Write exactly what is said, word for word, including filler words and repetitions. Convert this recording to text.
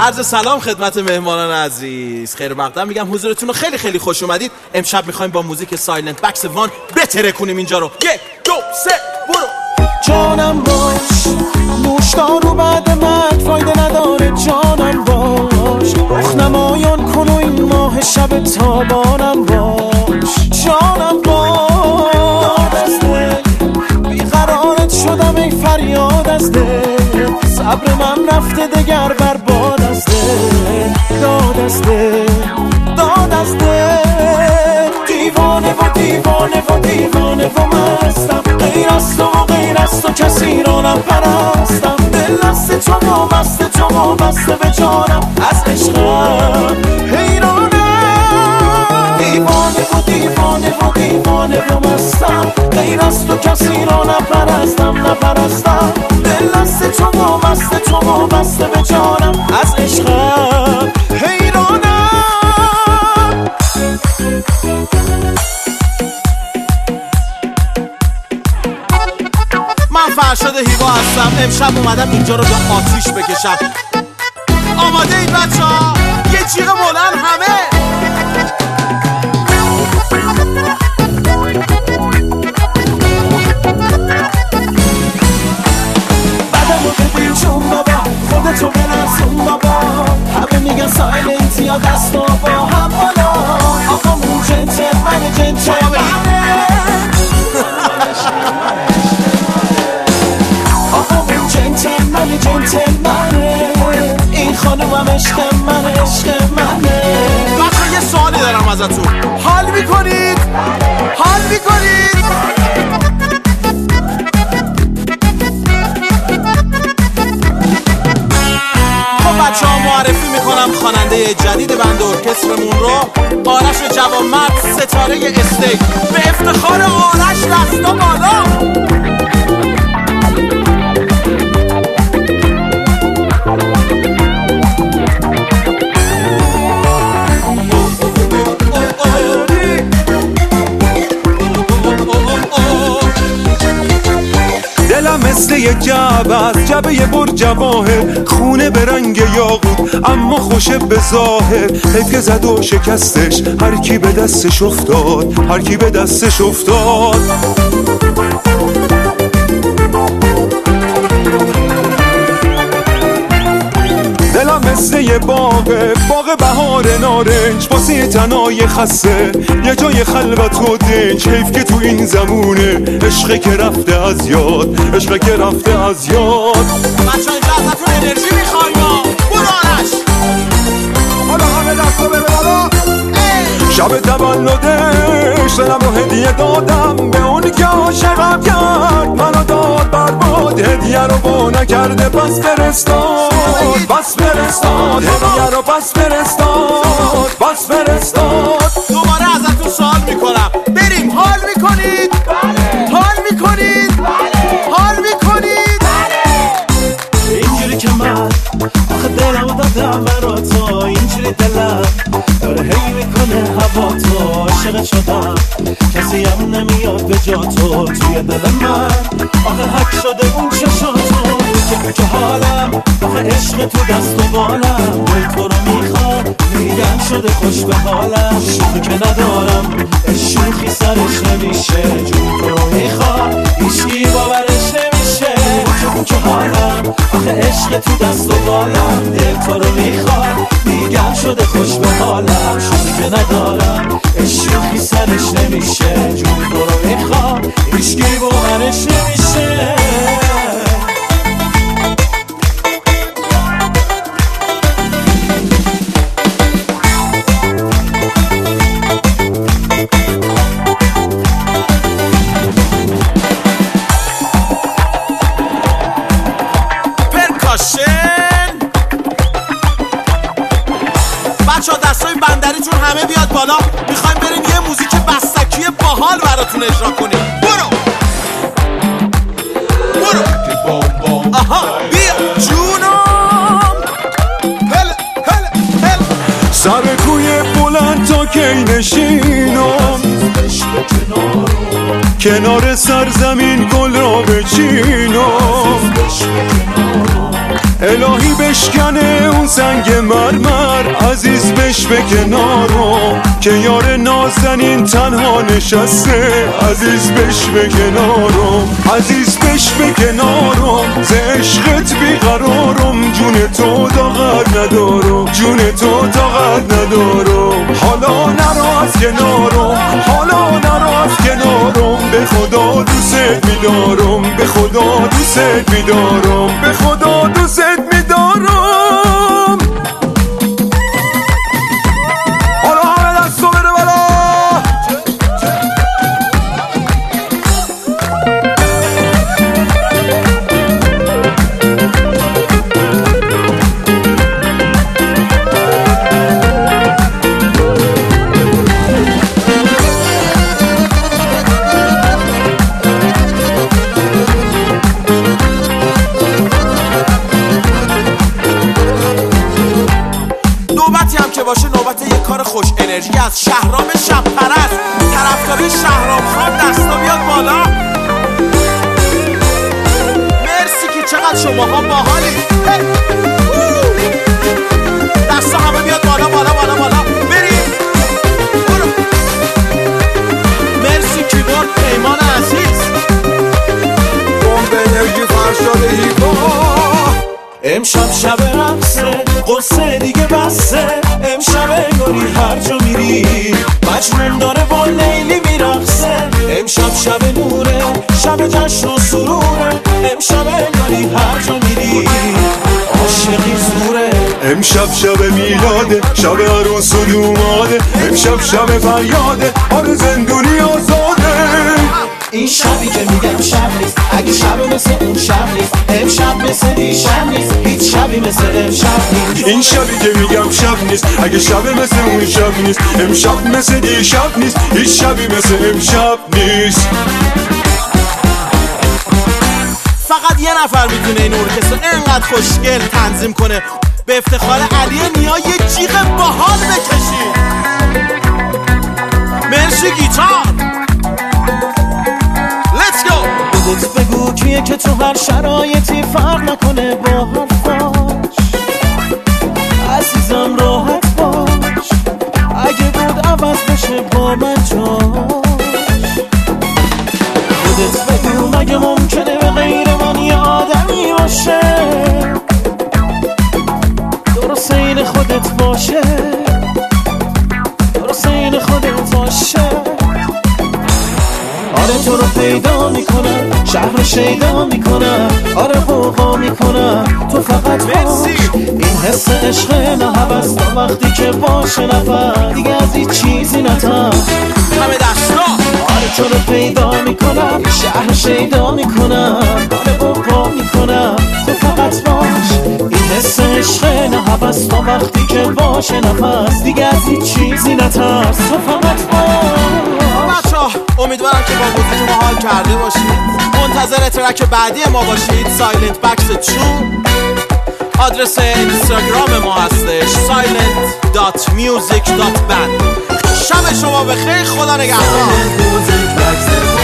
عرض سلام خدمت مهمانان عزیز. خیر مقدم میگم حضورتون رو خیلی خیلی خوش اومدید. امشب میخوایم با موزیک سایلنت بکس وان بتره کنیم اینجا رو. یک دو سه برو. جانم باش نوشدار رو بعد مرد فایده نداره. جانم باش رخنمایان کن و این ماه شب تابانم باش. جانم باش داد از دل بیقرارت شدم ای فریاد از دل. صبر من رفته دگر برباد از دل. داد از دل داد از دل. دیوانه و دیوانه و دیوانه و مستم. غیر از تو و غیر از تو کسی رو نپرستم. دل دست تو و بست تو و بسته به جانم. از عشقم حیرانم. دیوانه و دیوانه و دیوانه و مستم. غیر از تو کسی رو نپرستم نپرستم. دل دست تو و بست تو و بسته به جانم. از عشقم حیرانم. من فرشاد هیوا هستم. امشب اومدم اینجا رو به آتیش بکشم. آماده اید بچه ها؟ یه جیغ بلند همه. بعدم رو ببین چون بابا خودتو بنرسون بابا. همه میگن سایلنت یا دستا با هم بالا. آقا مون جنتل من جنتل منه. من جنتل منه. این خانومم عشق من عشق منه. بچه یه سوالی دارم ازتون. حال میکنید؟ حال میکنید؟ خب بچه ها معرفی میکنم خواننده جدید بند ارکسترمون رو. آرش جوانمرد ستاره استیک. به افتخار آرش دستا بالا. دلم مثل یه جعبه است، جعبه یه بر جواهر، خونه به رنگ یاقوت اما خوشه به ظاهر. حیف که زد و شکستش هر کی به دستش افتاد، هر کی به دستش افتاد. دلم مثل یه باغه، باغ بهار نارنج، واسه یه تنای خسته یه جای خلوت و دنج. حیف که تو این زمونه عشقه که رفته از یاد، عشقه که رفته از یاد. بچه اینجا ازتون انرژی میخوایم. برو آرش. حالا همه دست رو بره بالا. شب تولدش دلم رو هدیه دادم به اونی که عاشقم کرد. منو داد برباد هدیه رو با نکرده پس فرستاد. پس فرستاد هدیه رو پس فرستاد. پس فرستاد. دوباره ازتون سوال میکنم. بریم. حال میکنید؟ بله. حال میکنید؟ بله. حال میکنید؟ بله. اینجوری که من آخه دلم دادم برا تو. اینجوری دلم داره هی میکنه هوا تو. عاشق شدم کسی هم نمیاد به جا تو. توی دل من آخه حک شده اون چشاتو. که حالم آخه عشق تو دست و بالم. دل تو رو میخواد میگن شده خوش به حالم. شوخی که ندارم شوخی سرش نمیشه. جون تو رو میخواد هیچکی باورش نمیشه. که حالم آخه عشق تو دست و بالم. دل تو رو میخواد میگن شده خوش به حالم. شوخی که ندارم شوخی سرش نمیشه. جون تو رو میخواد هیچکی باورش نمیشه. بچه ها دستای بندریتون همه بیاد بالا. میخوایم بریم یه موزیک بستکی باحال براتون اجرا کنیم. برو برو. آها بیا جونم. هل هل هل. سر کوی بلند تا کی نشینم. کنار سرزمین گل را بچینم. الهی بشکنه اون سنگ مرمر، عزیز بش به کنارم که یار نازنین تنها نشسته، عزیز بش به کنارم، عزیز بش به کنارم، ز عشقت بیقرارم، جون تو طاقت ندارم، جون تو طاقت ندارم، حالا نرو از کنارم، حالا نرو از کنارم، به خدا دوست میدارم، به خدا دوست میدارم، به خدا دوست میدارم. حالا همه دستو بره بالا. باشه نوبت یک کار خوش انرژی از شهرام شب پرست، طرفدارای شهرام خان دستا بیاد بالا. مرسی که چقدر شماها باحالی. دستا همه بیاد بالا بالا بالا بالا بریم. مرسی کیبورد پیمان عزیز. بمب انرژی فرشاد هیپا. امشب شب رقصه قصه دیگه بسه، امشب انگاری هر جا میری مجنون داره با لیلی میرقصه، امشب شب نوره شب جشن و سروره، امشب انگاری هر جا میری عاشقی زوره، امشب شب میلاده شب عروس و دوماده، امشب شب فریاده آره زندونی آزاده. این شبی که میگم شب نیست اگه شب مثل اون شب نیست، امشب مثل دیشب نیست هیچ شبی مثل امشب نیست. این شبی که میگم شب نیست اگه شب مثل اون شب نیست، امشب مثل دیشب نیست هیچ شبی مثل امشب نیست. فقط یه نفر میتونه این ارکستر انقدر خوشگل تنظیم کنه. به افتخار علی نیا یه جیغ باحال بکشید. مرسی گیتار. خودت بگو کیه که تو هر شرایطی فرق نکنه با حرفاش، عزیزم راحت باش اگه بود عوض بشه با من جاش. خودت بگو مگه ممکنه به غیر من یه آدمی باشه، درست این خودت باشه، درست این خودت باشه. آره تو رو پیدا میکنم شهر شیدا میکنم، آره قوقا میکنم تو فقط باش. این حس عشق نه هوس تا وقتی که باشه نفر دیگه از هیچ چیزی نتم. همه دستا. آره تو رو پیدا میکنم شهر شیدا میکنم، آره قوقا میکنم تو فقط باش. این حس عشق نه هوس تا وقتی که باشه نفس دیگه از هیچ چیزی نترس تو فقط باش. بچه‌ها امیدوارم که با موزیک ما حال کرده باشید. منتظر ترک بعدی ما باشید. سایلنت بکس ترو آدرس اینستاگرام ما هستش سایلنت دات میوزیک دات بند. شب شما بخیر، خدا نگهدار.